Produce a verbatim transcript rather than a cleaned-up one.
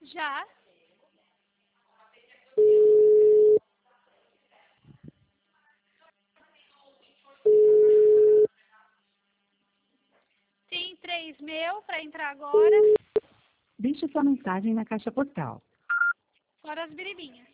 Já. Tem três meu para entrar agora. Deixe sua mensagem na caixa postal. Fora as biribinhas.